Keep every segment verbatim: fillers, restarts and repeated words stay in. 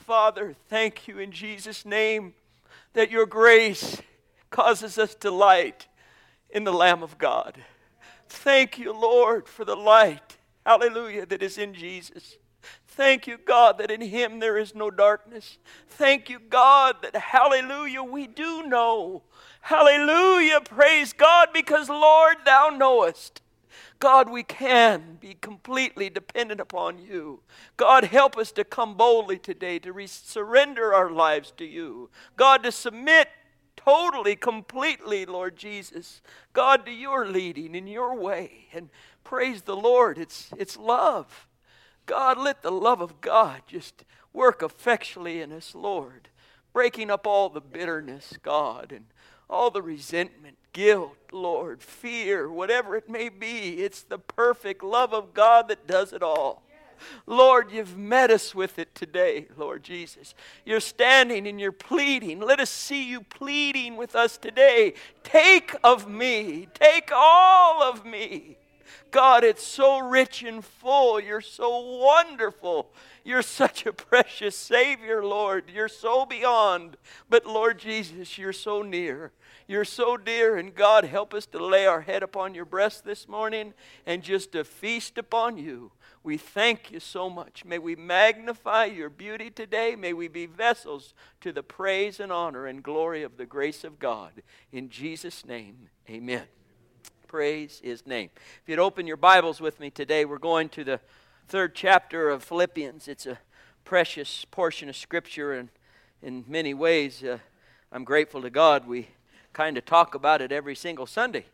Father, thank you in Jesus' name that your grace causes us to delight in the Lamb of God. Thank you, Lord, for the light, hallelujah, that is in Jesus. Thank you, God, that in him there is no darkness. Thank you, God, that, hallelujah, we do know. Hallelujah, praise God, because, Lord, thou knowest. God, we can be completely dependent upon you. God, help us to come boldly today, to re- surrender our lives to you. God, to submit totally, completely, Lord Jesus, God, to your leading in your way. And praise the Lord, it's, it's love. God, let the love of God just work effectually in us, Lord, breaking up all the bitterness, God, and all the resentment, guilt, Lord, fear, whatever it may be. It's the perfect love of God that does it all. Lord, you've met us with it today, Lord Jesus. You're standing and you're pleading. Let us see you pleading with us today. Take of me. Take all of me. God, it's so rich and full. You're so wonderful. You're such a precious Savior, Lord. You're so beyond. But Lord Jesus, you're so near. You're so dear. And God, help us to lay our head upon your breast this morning and just to feast upon you. We thank you so much. May we magnify your beauty today. May we be vessels to the praise and honor and glory of the grace of God. In Jesus' name, amen. Praise his name. If you'd open your Bibles with me today, we're going to the third chapter of Philippians. It's a precious portion of Scripture, and in many ways, uh, I'm grateful to God. We kind of talk about it every single Sunday.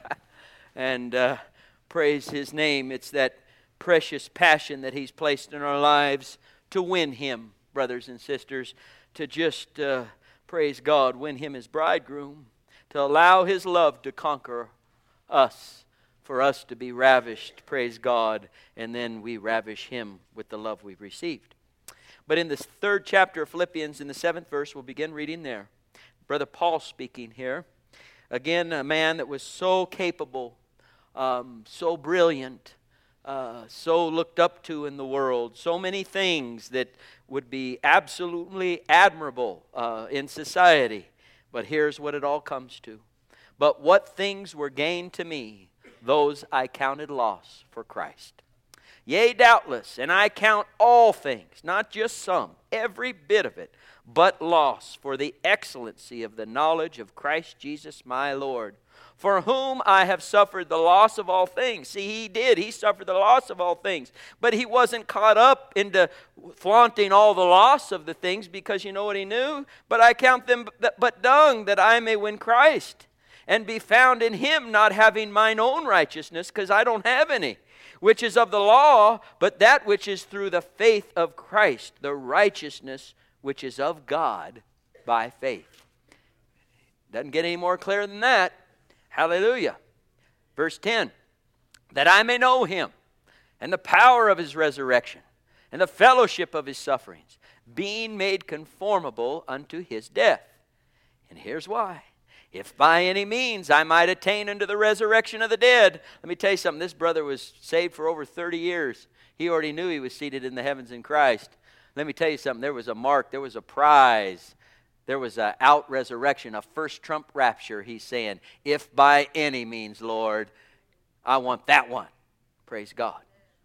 and uh, praise his name. It's that precious passion that he's placed in our lives to win him, brothers and sisters, to just, uh, praise God, win him as bridegroom, to allow his love to conquer us, for us to be ravished, praise God, and then we ravish him with the love we've received. But in this third chapter of Philippians, in the seventh verse, we'll begin reading there. Brother Paul speaking here. Again, a man that was so capable, um, so brilliant, uh, so looked up to in the world, so many things that would be absolutely admirable uh, in society. But here's what it all comes to. But what things were gained to me, those I counted loss for Christ. Yea, doubtless, and I count all things, not just some, every bit of it, but loss for the excellency of the knowledge of Christ Jesus my Lord, for whom I have suffered the loss of all things. See, he did. He suffered the loss of all things. But he wasn't caught up into flaunting all the loss of the things, because you know what he knew? But I count them but dung, that I may win Christ, and be found in him, not having mine own righteousness, because I don't have any, which is of the law, but that which is through the faith of Christ, the righteousness which is of God by faith. Doesn't get any more clear than that. Hallelujah. Verse ten, that I may know him, and the power of his resurrection, and the fellowship of his sufferings, being made conformable unto his death. And here's why. If by any means I might attain unto the resurrection of the dead. Let me tell you something. This brother was saved for over thirty years. He already knew he was seated in the heavens in Christ. Let me tell you something. There was a mark. There was a prize. There was an out resurrection, a first trump rapture. He's saying, if by any means, Lord, I want that one. Praise God.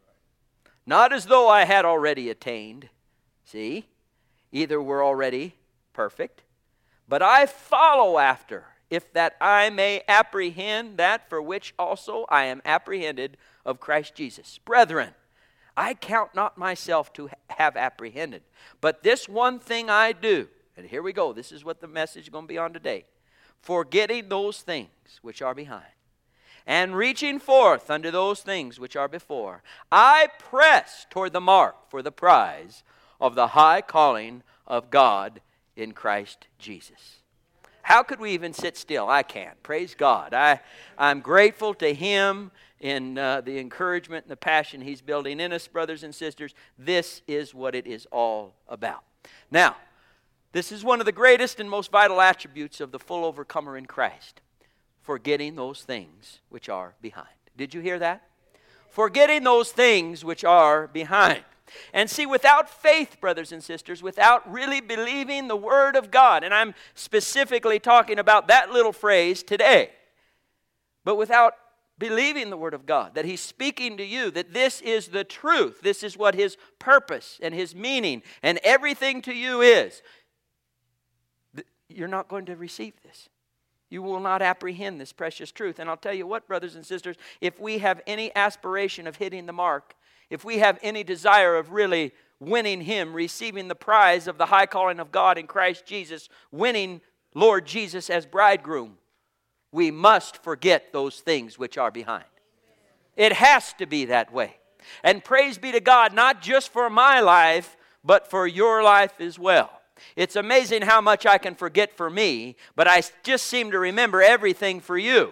Not as though I had already attained. See? Either we're already perfect, but I follow after, if that I may apprehend that for which also I am apprehended of Christ Jesus. Brethren, I count not myself to have apprehended, but this one thing I do. And here we go. This is what the message is going to be on today. Forgetting those things which are behind, and reaching forth unto those things which are before, I press toward the mark for the prize of the high calling of God in Christ Jesus. How could we even sit still? I can't. Praise God. I, I'm grateful to him in uh, the encouragement and the passion he's building in us, brothers and sisters. This is what it is all about. Now, this is one of the greatest and most vital attributes of the full overcomer in Christ. Forgetting those things which are behind. Did you hear that? Forgetting those things which are behind. And see, without faith, brothers and sisters, without really believing the Word of God, and I'm specifically talking about that little phrase today, but without believing the Word of God, that He's speaking to you, that this is the truth, this is what His purpose and His meaning and everything to you is, you're not going to receive this. You will not apprehend this precious truth. And I'll tell you what, brothers and sisters, if we have any aspiration of hitting the mark, if we have any desire of really winning Him, receiving the prize of the high calling of God in Christ Jesus, winning Lord Jesus as bridegroom, we must forget those things which are behind. It has to be that way. And praise be to God, not just for my life, but for your life as well. It's amazing how much I can forget for me, but I just seem to remember everything for you.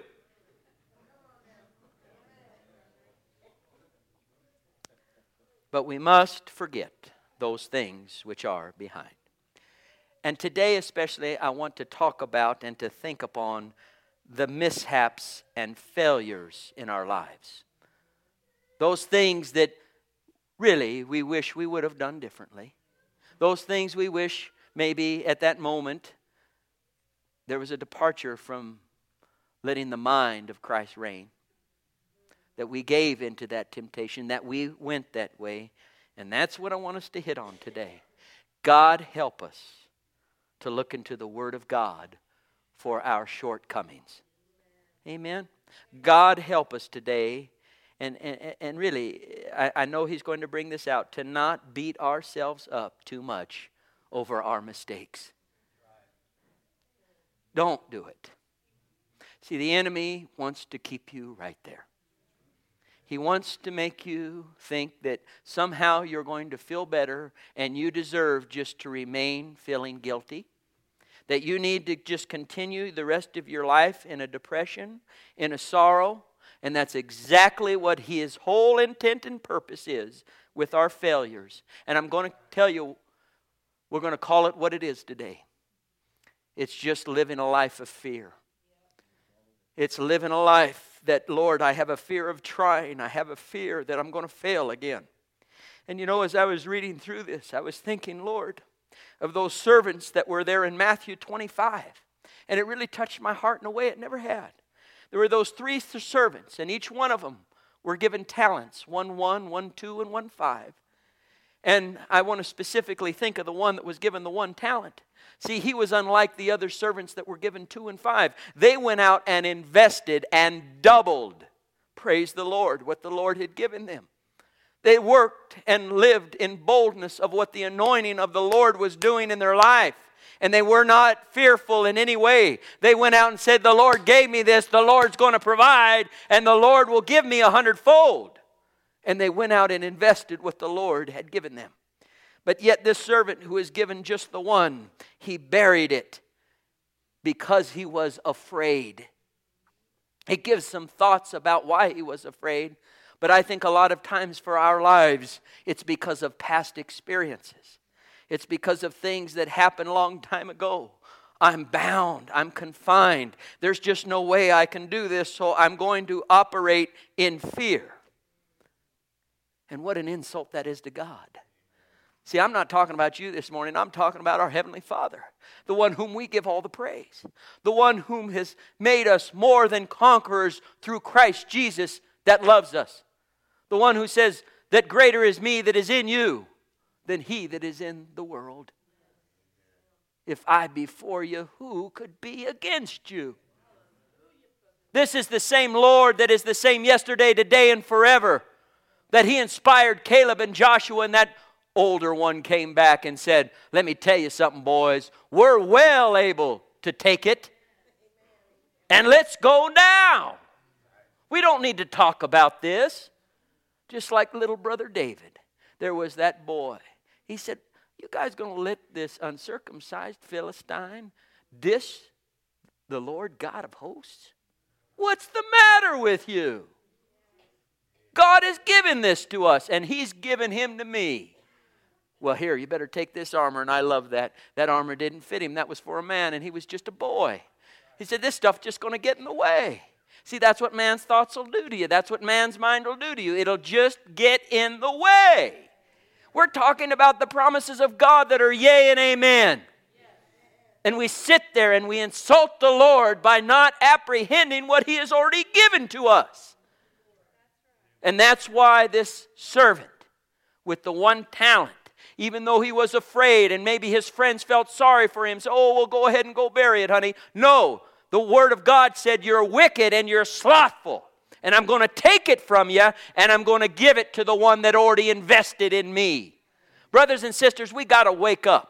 But we must forget those things which are behind. And today especially, I want to talk about and to think upon the mishaps and failures in our lives. Those things that really we wish we would have done differently. Those things we wish maybe at that moment there was a departure from letting the mind of Christ reign. That we gave into that temptation, that we went that way. And that's what I want us to hit on today. God help us to look into the Word of God for our shortcomings. Amen. God help us today. And, and, and really, I, I know He's going to bring this out, to not beat ourselves up too much over our mistakes. Don't do it. See, the enemy wants to keep you right there. He wants to make you think that somehow you're going to feel better and you deserve just to remain feeling guilty. That you need to just continue the rest of your life in a depression, in a sorrow. And that's exactly what His whole intent and purpose is with our failures. And I'm going to tell you, we're going to call it what it is today. It's just living a life of fear. It's living a life that, Lord, I have a fear of trying. I have a fear that I'm going to fail again. And you know, as I was reading through this, I was thinking, Lord, of those servants that were there in Matthew twenty-five. And it really touched my heart in a way it never had. There were those three servants, and each one of them were given talents. One one, one two, and one five. And I want to specifically think of the one that was given the one talent. See, he was unlike the other servants that were given two and five. They went out and invested and doubled, praise the Lord, what the Lord had given them. They worked and lived in boldness of what the anointing of the Lord was doing in their life. And they were not fearful in any way. They went out and said, the Lord gave me this, the Lord's going to provide, and the Lord will give me a hundredfold. And they went out and invested what the Lord had given them. But yet this servant who was given just the one, he buried it because he was afraid. It gives some thoughts about why he was afraid. But I think a lot of times for our lives, it's because of past experiences. It's because of things that happened a long time ago. I'm bound. I'm confined. There's just no way I can do this, so I'm going to operate in fear. And what an insult that is to God. See, I'm not talking about you this morning. I'm talking about our Heavenly Father, the one whom we give all the praise, the one whom has made us more than conquerors through Christ Jesus that loves us, the one who says that greater is me that is in you than he that is in the world. If I be for you, who could be against you? This is the same Lord that is the same yesterday, today, and forever. That He inspired Caleb and Joshua, and that older one came back and said, let me tell you something, boys. We're well able to take it. And let's go now. We don't need to talk about this. Just like little brother David. There was that boy. He said, you guys going to let this uncircumcised Philistine dish the Lord God of hosts? What's the matter with you? God has given this to us, and He's given him to me. Well, here, you better take this armor, and I love that. That armor didn't fit him. That was for a man, and he was just a boy. He said, this stuff's just going to get in the way. See, that's what man's thoughts will do to you. That's what man's mind will do to you. It'll just get in the way. We're talking about the promises of God that are yea and amen. And we sit there and we insult the Lord by not apprehending what He has already given to us. And that's why this servant with the one talent, even though he was afraid and maybe his friends felt sorry for him, so, oh, well, go ahead and go bury it, honey. No, the Word of God said you're wicked and you're slothful. And I'm going to take it from you and I'm going to give it to the one that already invested in me. Brothers and sisters, we got to wake up.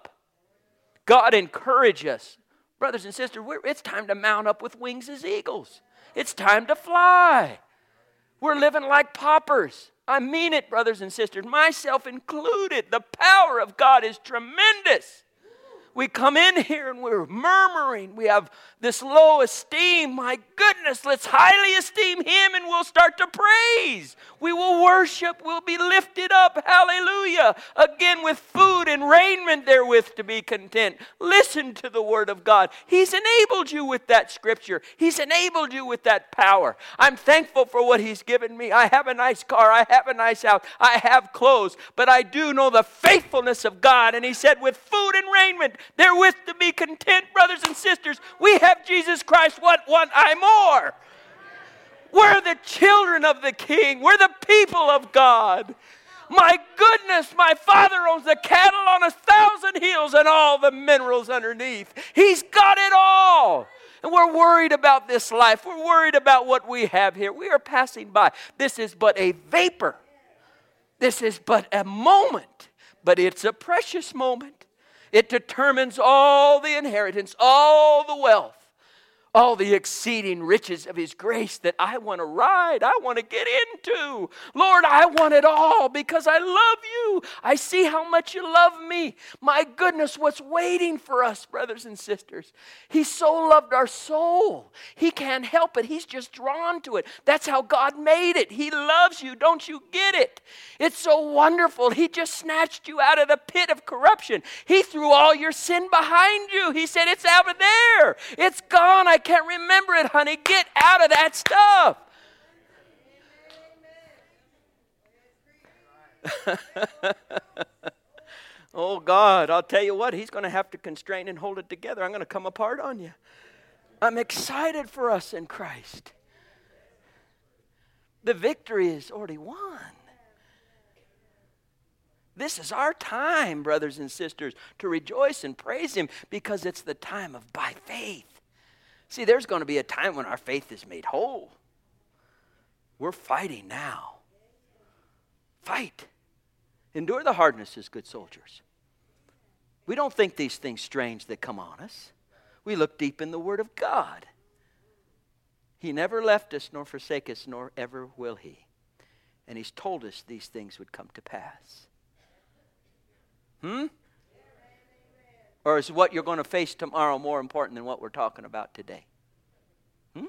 God encourage us. Brothers and sisters, we're, it's time to mount up with wings as eagles. It's time to fly. We're living like paupers. I mean it, brothers and sisters, myself included. The power of God is tremendous. We come in here and we're murmuring. We have this low esteem. My goodness, let's highly esteem Him and we'll start to praise. We will worship. We'll be lifted up. Hallelujah. Again, with food and raiment therewith to be content. Listen to the Word of God. He's enabled you with that scripture. He's enabled you with that power. I'm thankful for what He's given me. I have a nice car. I have a nice house. I have clothes. But I do know the faithfulness of God. And He said, with food and raiment therewith to be content, brothers and sisters. We have Jesus Christ. What want I more? We're the children of the King. We're the people of God. My goodness, my Father owns the cattle on a thousand hills and all the minerals underneath. He's got it all. And we're worried about this life. We're worried about what we have here. We are passing by. This is but a vapor. This is but a moment. But it's a precious moment. It determines all the inheritance, all the wealth, all the exceeding riches of His grace that I want to ride, I want to get into. Lord, I want it all because I love You. I see how much You love me. My goodness, what's waiting for us, brothers and sisters? He so loved our soul. He can't help it. He's just drawn to it. That's how God made it. He loves you. Don't you get it? It's so wonderful. He just snatched you out of the pit of corruption. He threw all your sin behind you. He said, it's out of there. It's gone. I can't remember it, honey. Get out of that stuff. Oh, God, I'll tell you what, He's going to have to constrain and hold it together. I'm going to come apart on you. I'm excited for us in Christ. The victory is already won. This is our time, brothers and sisters, to rejoice and praise Him because it's the time of by faith. See, there's going to be a time when our faith is made whole. We're fighting now. Fight. Endure the hardness as good soldiers. We don't think these things strange that come on us. We look deep in the Word of God. He never left us nor forsake us, nor ever will He. And He's told us these things would come to pass. Hmm? Or is what you're going to face tomorrow more important than what we're talking about today? Hmm?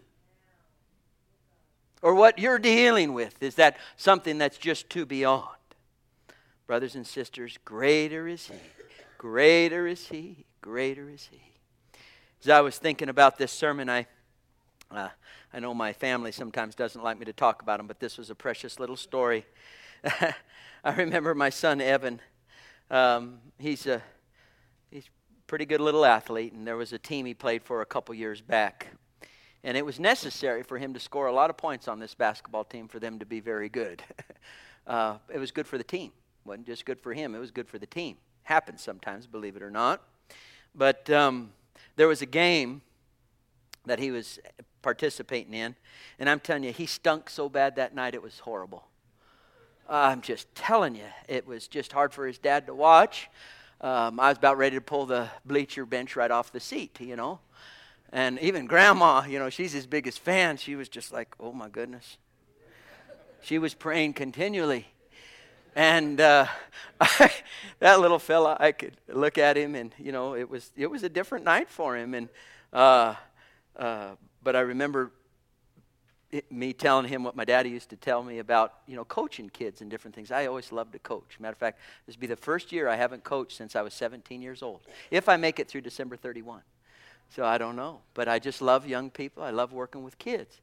Or what you're dealing with, is that something that's just too beyond? Brothers and sisters, greater is He. Greater is He. Greater is He. As I was thinking about this sermon, I, uh, I know my family sometimes doesn't like me to talk about them, but this was a precious little story. I remember my son Evan. Um, he's a he's a pretty good little athlete, and there was a team he played for a couple years back. And it was necessary for him to score a lot of points on this basketball team for them to be very good. uh, it was good for the team. It wasn't just good for him. It was good for the team. Happens sometimes, believe it or not. But um, there was a game that he was participating in, and I'm telling you, he stunk so bad that night it was horrible. I'm just telling you, it was just hard for his dad to watch. Um, I was about ready to pull the bleacher bench right off the seat, you know. And even Grandma, you know, she's his biggest fan. She was just like, oh, my goodness. She was praying continually. And uh, I, that little fella, I could look at him, and, you know, it was it was a different night for him. And uh, uh, But I remember it, me telling him what my daddy used to tell me about, you know, coaching kids and different things. I always loved to coach. Matter of fact, this will be the first year I haven't coached since I was seventeen years old, if I make it through December thirty-first. So I don't know. But I just love young people. I love working with kids.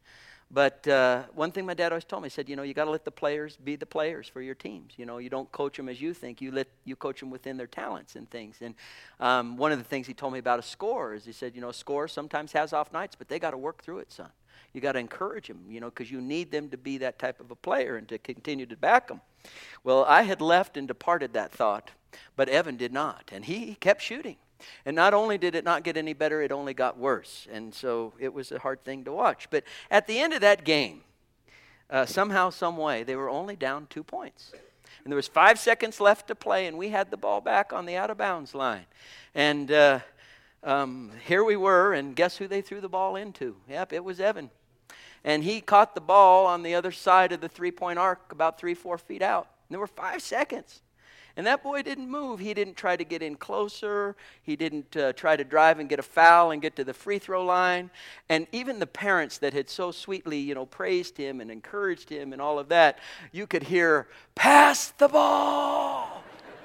But uh, one thing my dad always told me, he said, you know, you got to let the players be the players for your teams. You know, you don't coach them as you think. You let you coach them within their talents and things. And um, one of the things he told me about a scorer is he said, you know, a scorer sometimes has off nights, but they got to work through it, son. You got to encourage them, you know, because you need them to be that type of a player and to continue to back them. Well, I had left and departed that thought, but Evan did not, and he kept shooting. And not only did it not get any better, it only got worse. And so it was a hard thing to watch. But at the end of that game, uh, somehow, some way, they were only down two points. And there was five seconds left to play, and we had the ball back on the out-of-bounds line. And uh, um, here we were, and guess who they threw the ball into? Yep, it was Evan. And he caught the ball on the other side of the three-point arc about three, four feet out. And there were five seconds. And that boy didn't move. He didn't try to get in closer. He didn't uh, try to drive and get a foul and get to the free throw line. And even the parents that had so sweetly, you know, praised him and encouraged him and all of that, you could hear, "Pass the ball."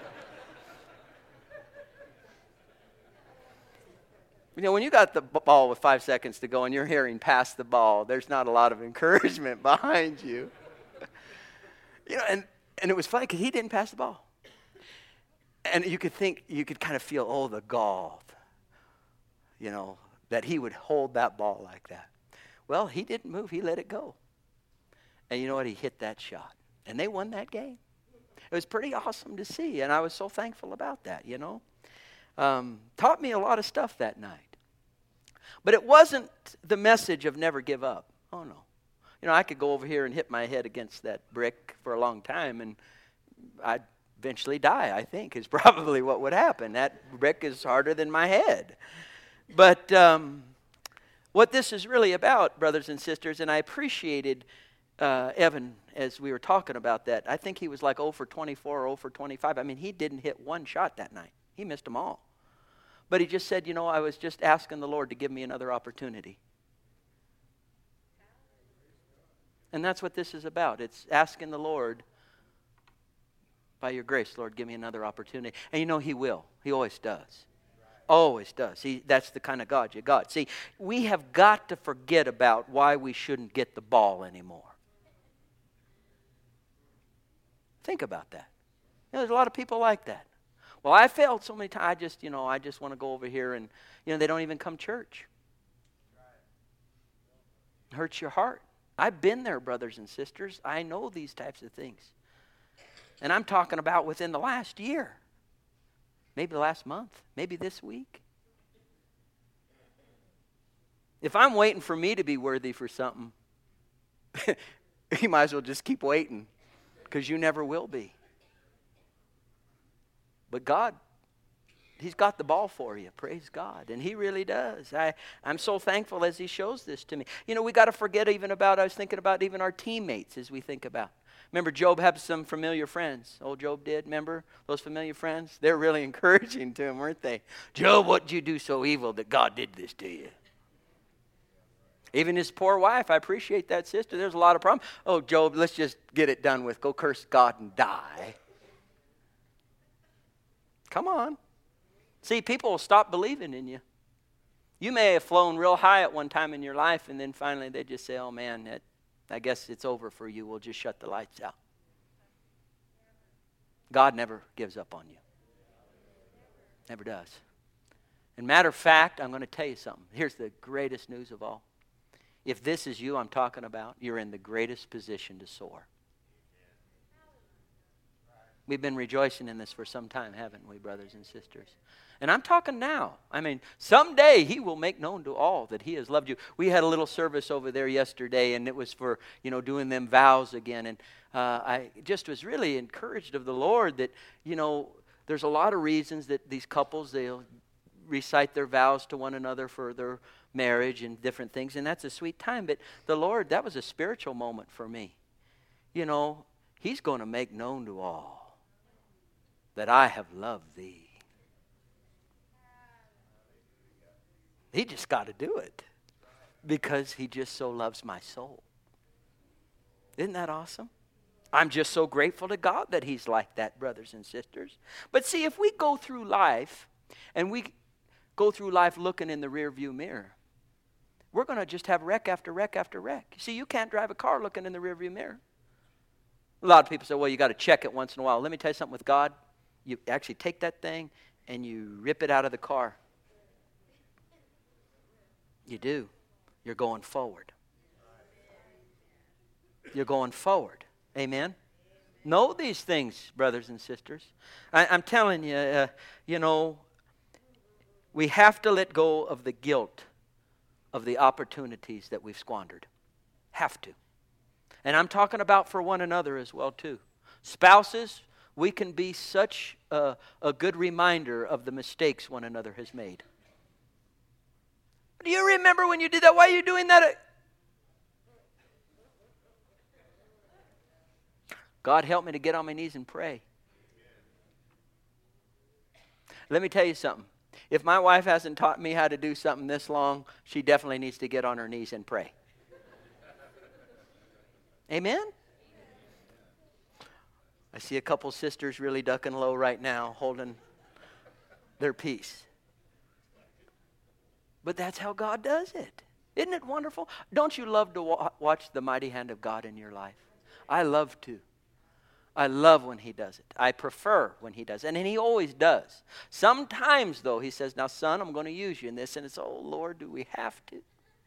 You know, when you got the ball with five seconds to go and you're hearing "pass the ball," there's not a lot of encouragement behind you. You know, and, and it was funny because he didn't pass the ball. And you could think, you could kind of feel, oh, the gall, you know, that he would hold that ball like that. Well, he didn't move. He let it go. And you know what? He hit that shot. And they won that game. It was pretty awesome to see. And I was so thankful about that, you know. Um, taught me a lot of stuff that night. But it wasn't the message of never give up. Oh, no. You know, I could go over here and hit my head against that brick for a long time, and I'd eventually die, I think, is probably what would happen. That brick is harder than my head. But um, what this is really about, brothers and sisters, and I appreciated uh, Evan as we were talking about that. I think he was like oh for twenty-four or oh for twenty-five. I mean, he didn't hit one shot that night. He missed them all. But he just said, you know, I was just asking the Lord to give me another opportunity. And that's what this is about. It's asking the Lord, by your grace, Lord, give me another opportunity. And you know he will. He always does. Always does. He, that's the kind of God you got. See, we have got to forget about why we shouldn't get the ball anymore. Think about that. You know, there's a lot of people like that. Well, I failed so many times. I just, you know, I just want to go over here and, you know, they don't even come to church. It hurts your heart. I've been there, brothers and sisters. I know these types of things. And I'm talking about within the last year. Maybe the last month. Maybe this week. If I'm waiting for me to be worthy for something, you might as well just keep waiting, because you never will be. But God, He's got the ball for you. Praise God. And He really does. I, I'm so thankful as He shows this to me. You know, we got to forget even about, I was thinking about even our teammates as we think about. Remember, Job had some familiar friends. Old Job did, remember? Those familiar friends? They're really encouraging to him, weren't they? Job, what did you do so evil that God did this to you? Even his poor wife, I appreciate that, sister. There's a lot of problems. Oh, Job, let's just get it done with. Go curse God and die. Come on. See, people will stop believing in you. You may have flown real high at one time in your life, and then finally they just say, oh, man, that, I guess it's over for you. We'll just shut the lights out. God never gives up on you. Never does. And matter of fact, I'm going to tell you something. Here's the greatest news of all. If this is you I'm talking about, you're in the greatest position to soar. We've been rejoicing in this for some time, haven't we, brothers and sisters? And I'm talking now. I mean, someday He will make known to all that He has loved you. We had a little service over there yesterday, and it was for, you know, doing them vows again. And uh, I just was really encouraged of the Lord that, you know, there's a lot of reasons that these couples, they'll recite their vows to one another for their marriage and different things, and that's a sweet time. But the Lord, that was a spiritual moment for me. You know, He's going to make known to all that I have loved thee. He just got to do it because He just so loves my soul. Isn't that awesome? I'm just so grateful to God that He's like that, brothers and sisters. But see, if we go through life and we go through life looking in the rearview mirror, we're going to just have wreck after wreck after wreck. See, you can't drive a car looking in the rearview mirror. A lot of people say, well, you got to check it once in a while. Let me tell you something with God. You actually take that thing and you rip it out of the car. You do. You're going forward. You're going forward. Amen? Know these things, brothers and sisters. I, I'm telling you, uh, you know, we have to let go of the guilt of the opportunities that we've squandered. Have to. And I'm talking about for one another as well, too. Spouses, we can be such a, a good reminder of the mistakes one another has made. Do you remember when you did that? Why are you doing that? God help me to get on my knees and pray. Let me tell you something. If my wife hasn't taught me how to do something this long, she definitely needs to get on her knees and pray. Amen? I see a couple sisters really ducking low right now, holding their peace. But that's how God does it. Isn't it wonderful? Don't you love to wa- watch the mighty hand of God in your life? I love to. I love when he does it. I prefer when he does it. And he always does. Sometimes, though, he says, now, son, I'm going to use you in this. And it's, oh, Lord, do we have to?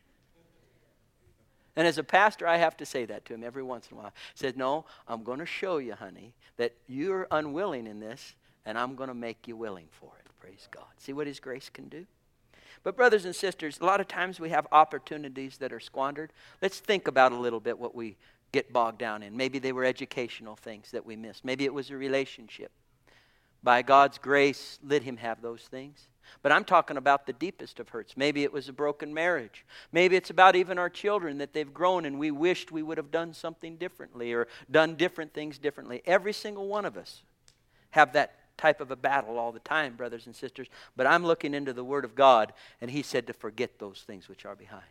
And as a pastor, I have to say that to him every once in a while. He says, no, I'm going to show you, honey, that you're unwilling in this, and I'm going to make you willing for it. Praise God. See what his grace can do? But brothers and sisters, a lot of times we have opportunities that are squandered. Let's think about a little bit what we get bogged down in. Maybe they were educational things that we missed. Maybe it was a relationship. By God's grace, let him have those things. But I'm talking about the deepest of hurts. Maybe it was a broken marriage. Maybe it's about even our children that they've grown and we wished we would have done something differently or done different things differently. Every single one of us have that type of a battle all the time, brothers and sisters. But I'm looking into the Word of God, and he said to forget those things which are behind.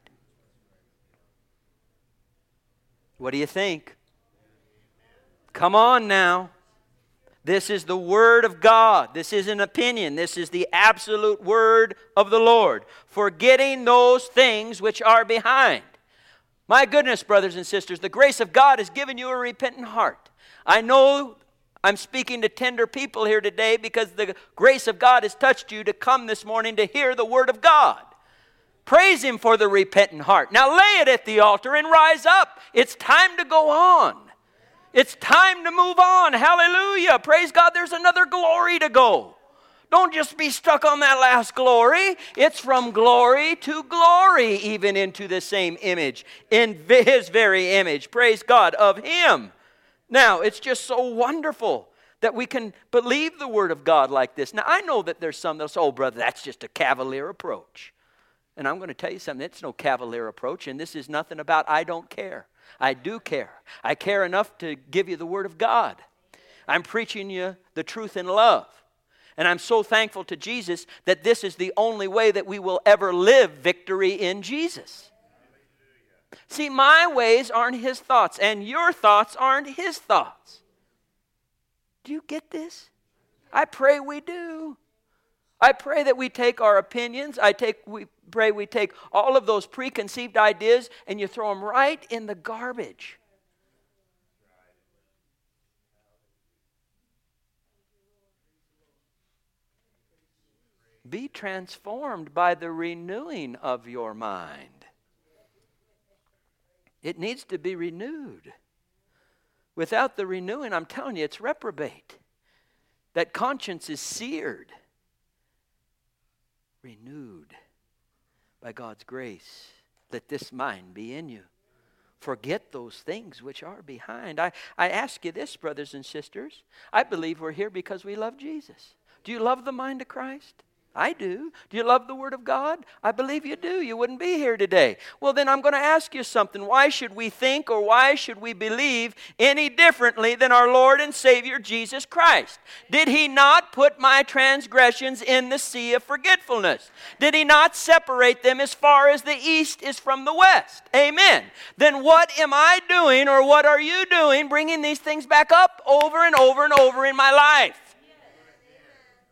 What do you think? Come on now. This is the Word of God. This is an opinion. This is the absolute Word of the Lord. Forgetting those things which are behind. My goodness, brothers and sisters, the grace of God has given you a repentant heart. I know I'm speaking to tender people here today because the grace of God has touched you to come this morning to hear the Word of God. Praise him for the repentant heart. Now lay it at the altar and rise up. It's time to go on. It's time to move on. Hallelujah. Praise God. There's another glory to go. Don't just be stuck on that last glory. It's from glory to glory, even into the same image, in his very image. Praise God, of him. Now, it's just so wonderful that we can believe the Word of God like this. Now, I know that there's some that'll say, oh, brother, that's just a cavalier approach. And I'm going to tell you something. It's no cavalier approach, and this is nothing about I don't care. I do care. I care enough to give you the Word of God. I'm preaching you the truth in love. And I'm so thankful to Jesus that this is the only way that we will ever live victory in Jesus. See, my ways aren't his thoughts, and your thoughts aren't his thoughts. Do you get this? I pray we do. I pray that we take our opinions, I take, we pray we take all of those preconceived ideas and you throw them right in the garbage. Be transformed by the renewing of your mind. It needs to be renewed. Without the renewing, I'm telling you, it's reprobate. That conscience is seared. Renewed by God's grace. Let this mind be in you. Forget those things which are behind. I, I ask you this, brothers and sisters. I believe we're here because we love Jesus. Do you love the mind of Christ? I do. Do you love the Word of God? I believe you do. You wouldn't be here today. Well, then I'm going to ask you something. Why should we think or why should we believe any differently than our Lord and Savior Jesus Christ? Did he not put my transgressions in the sea of forgetfulness? Did he not separate them as far as the east is from the west? Amen. Then what am I doing or what are you doing bringing these things back up over and over and over in my life?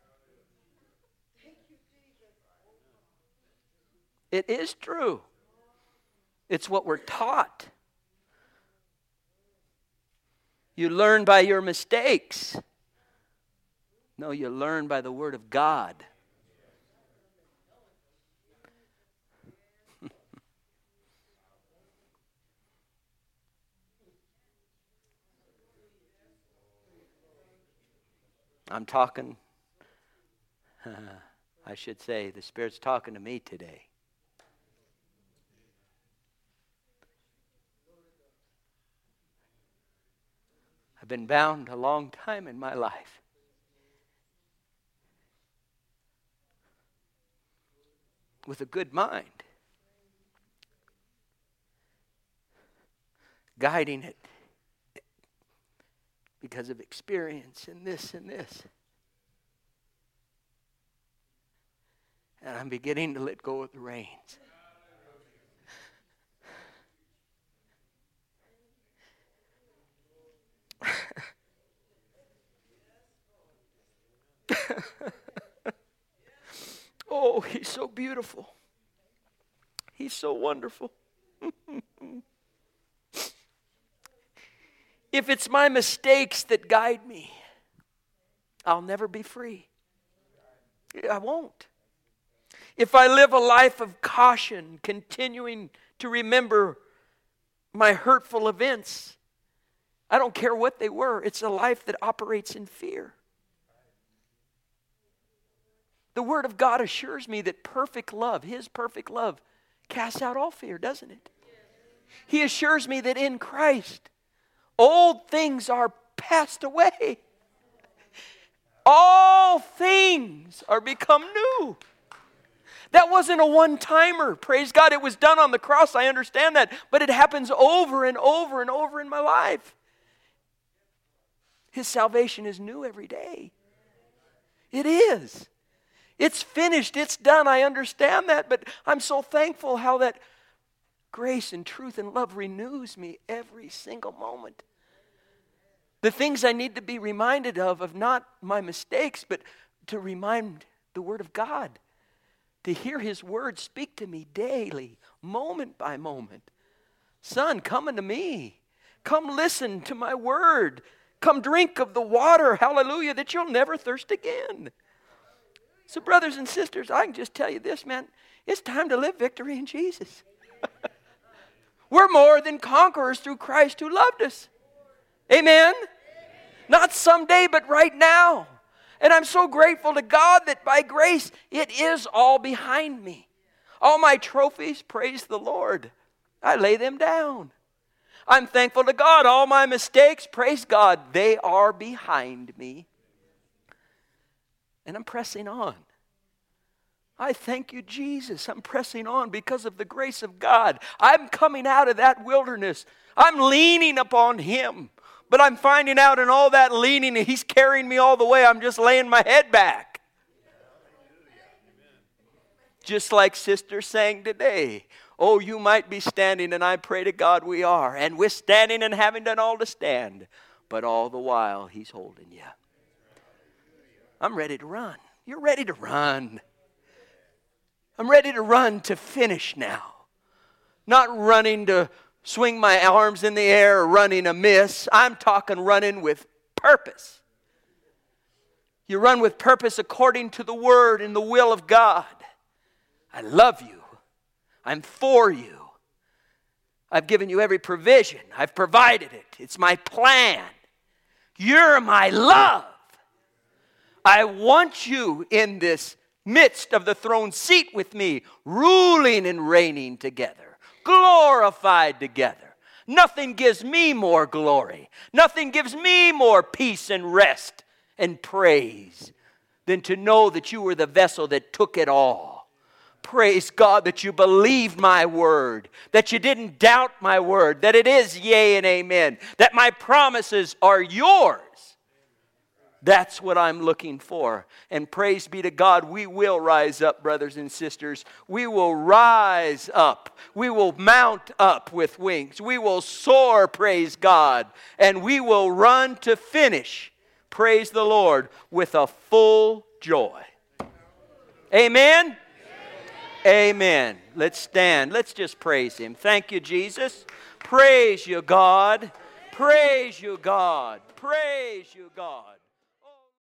It is true. It's what we're taught. You learn by your mistakes. No, you learn by the Word of God. I'm talking, uh, I should say, the Spirit's talking to me today. I've been bound a long time in my life. With a good mind. Guiding it. Because of experience and this and this. And I'm beginning to let go of the reins. Oh, he's so beautiful. He's so wonderful. If it's my mistakes that guide me, I'll never be free. I won't. If I live a life of caution, continuing to remember my hurtful events, I don't care what they were, it's a life that operates in fear. The Word of God assures me that perfect love, His perfect love, casts out all fear, doesn't it? He assures me that in Christ, old things are passed away. All things are become new. That wasn't a one-timer. Praise God, it was done on the cross. I understand that. But it happens over and over and over in my life. His salvation is new every day. It is. It's finished. It's done. I understand that. But I'm so thankful how that grace and truth and love renews me every single moment. The things I need to be reminded of, of not my mistakes, but to remind the Word of God. To hear His Word speak to me daily, moment by moment. Son, come unto me. Come listen to my Word. Come drink of the water, hallelujah, that you'll never thirst again. So brothers and sisters, I can just tell you this, man. It's time to live victory in Jesus. We're more than conquerors through Christ who loved us. Amen? Not someday, but right now. And I'm so grateful to God that by grace, it is all behind me. All my trophies, praise the Lord. I lay them down. I'm thankful to God. All my mistakes, praise God, they are behind me. And I'm pressing on. I thank you, Jesus. I'm pressing on because of the grace of God. I'm coming out of that wilderness. I'm leaning upon Him. But I'm finding out in all that leaning, He's carrying me all the way. I'm just laying my head back. Just like Sister sang today. Oh, you might be standing, and I pray to God we are. And we're standing and having done all to stand. But all the while, He's holding you. I'm ready to run. You're ready to run. I'm ready to run to finish now. Not running to swing my arms in the air or running amiss. I'm talking running with purpose. You run with purpose according to the Word and the will of God. I love you. I'm for you. I've given you every provision. I've provided it. It's my plan. You're my love. I want you in this midst of the throne seat with me, ruling and reigning together, glorified together. Nothing gives me more glory. Nothing gives me more peace and rest and praise than to know that you were the vessel that took it all. Praise God that you believed my word, that you didn't doubt my word, that it is yea and amen, that my promises are yours. That's what I'm looking for. And praise be to God, we will rise up, brothers and sisters. We will rise up. We will mount up with wings. We will soar, praise God. And we will run to finish, praise the Lord, with a full joy. Amen? Amen. Let's stand. Let's just praise Him. Thank you, Jesus. Praise you, God. Praise you, God. Praise you, God.